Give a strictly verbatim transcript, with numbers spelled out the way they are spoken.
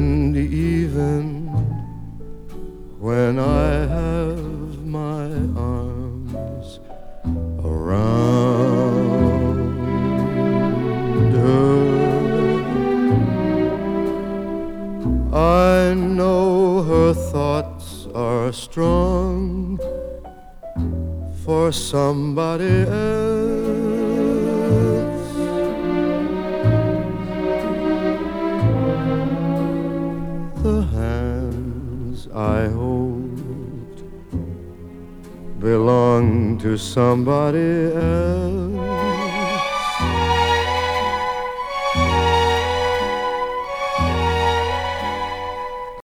And even when I have my arms around her, I know her thoughts are strong for somebody else. The hands I hold belong to somebody else.